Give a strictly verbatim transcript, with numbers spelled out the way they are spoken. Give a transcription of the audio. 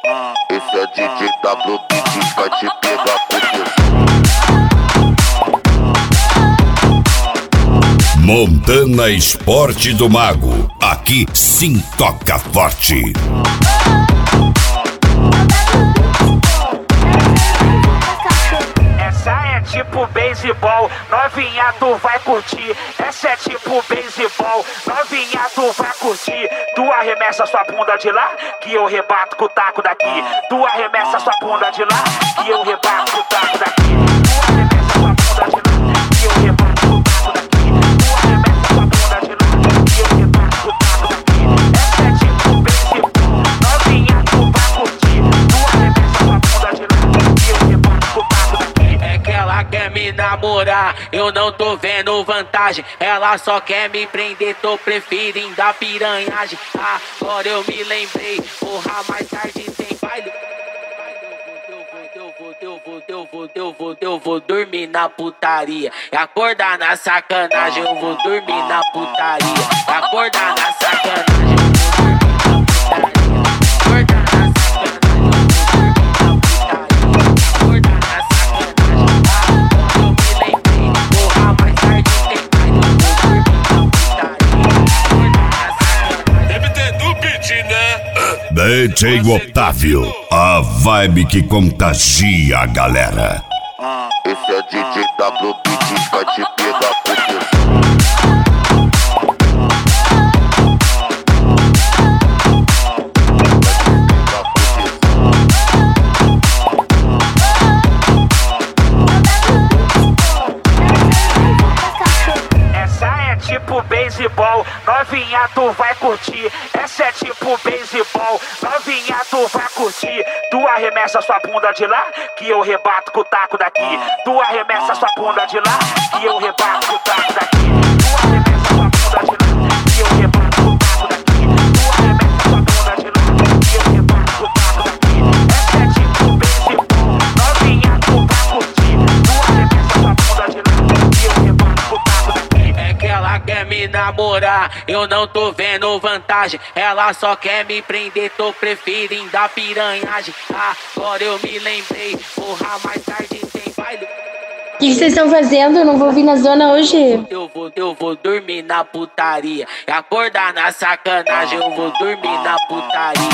Esse é D J W Beats, vai te pegar por tesão. Montana Esporte do Mago, aqui sim toca forte. Essa é tipo beisebol, novinha tu vai curtir. Essa é tipo beisebol, novinha tu vai curtir. Tu arremessa sua bunda de lá, que eu rebato com o taco daqui. Tu arremessa sua bunda de lá, que eu rebato com o taco daqui. Tu arremessa sua bunda de lá, que eu rebato com o taco daqui. Tu arremessa sua bunda de lá, que eu rebato com o taco daqui. Essa é tipo beisebol, novinha tu vai curtir. Tu arremessa sua bunda de lá, que eu rebato com o taco daqui. É que ela quer me namorar, eu não tô vendo vantagem. Ela só quer me prender, tô preferindo a piranhagem. Agora eu me lembrei, porra, mais tarde tem baile. Eu vou, eu vou, eu vou, eu vou, eu vou dormir na putaria e acordar na sacanagem. Eu vou dormir na putaria e acordar na sacanagem. D J Otávio, a vibe que contagia a galera. Esse é D J W Beats, vai te pegar por tesão. Tipo beisebol, novinha tu vai curtir. Essa é tipo beisebol, novinha tu vai curtir. Tu arremessa sua bunda de lá, que eu rebato com o taco daqui. Tu arremessa sua bunda de lá, que eu rebato com o taco daqui. Tu arremessa sua bunda de lá, que eu rebato com o taco daqui. Tu arremessa sua bunda de lá, que eu rebato com o taco daqui. Essa é tipo beisebol, novinha tu vai curtir. Tu arremessa sua bunda de lá, que eu rebato com o taco daqui. É que ela quer me namorar, eu não tô vendo vantagem. Ela só quer me prender, tô preferindo a piranhagem. Agora eu me lembrei, porra, mais tarde tem baile. O que vocês estão fazendo? Eu não vou vir na zona hoje. Eu vou, eu vou dormir na putaria e acordar na sacanagem. Eu vou dormir na putaria